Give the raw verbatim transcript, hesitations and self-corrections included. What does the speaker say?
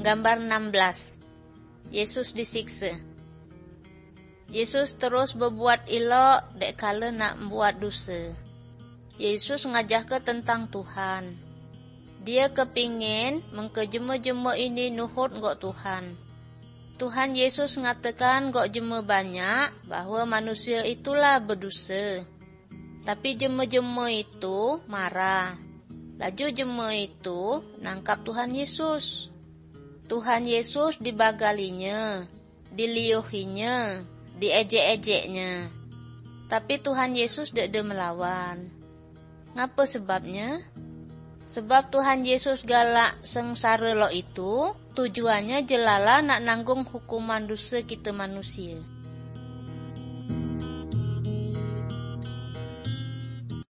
Gambar enam belas. Yesus disiksa. Yesus terus berbuat elok dek kala nak buat dosa. Yesus ngajak ke tentang Tuhan. Dia kepingin mengkejema-jema ini nuhut ngok Tuhan. Tuhan Yesus ngatakan ngok jema banyak bahawa manusia itulah berdosa. Tapi jema-jema itu marah. Laju jema itu nangkap Tuhan Yesus. Tuhan Yesus dibagalinya, diliuhinya, diejek-ejeknya. Tapi Tuhan Yesus tidak ada melawan. Ngapa sebabnya? Sebab Tuhan Yesus galak sengsara lo itu, tujuannya jelala nak nanggung hukuman dosa kita manusia.